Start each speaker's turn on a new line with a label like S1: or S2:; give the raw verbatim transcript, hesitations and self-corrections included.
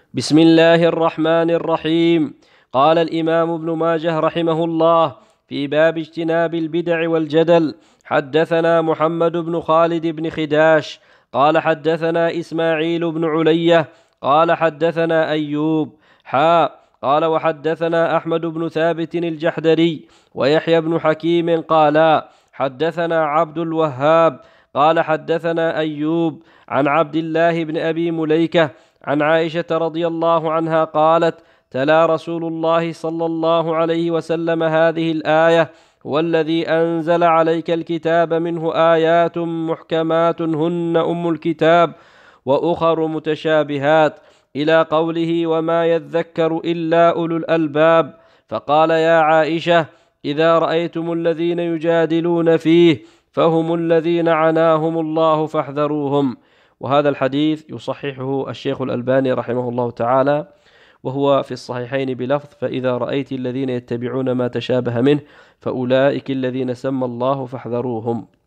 S1: بسم الله الرحمن الرحيم. قال الإمام ابن ماجه رحمه الله في باب اجتناب البدع والجدل: حدثنا محمد بن خالد بن خداش قال حدثنا إسماعيل بن علية قال حدثنا أيوب حاء قال وحدثنا أحمد بن ثابت الجحدري ويحيى بن حكيم قالا حدثنا عبد الوهاب قال حدثنا أيوب عن عبد الله بن أبي مليكة عن عائشة رضي الله عنها قالت: تلا رسول الله صلى الله عليه وسلم هذه الآية: والذي أنزل عليك الكتاب منه آيات محكمات هن أم الكتاب وأخر متشابهات، إلى قوله: وما يذكر إلا أولو الألباب. فقال: يا عائشة، إذا رأيتم الذين يجادلون فيه فهم الذين عناهم الله فاحذروهم. وهذا الحديث يصححه الشيخ الألباني رحمه الله تعالى، وهو في الصحيحين بلفظ: فإذا رأيت الذين يتبعون ما تشابه منه فأولئك الذين سمى الله فاحذروهم.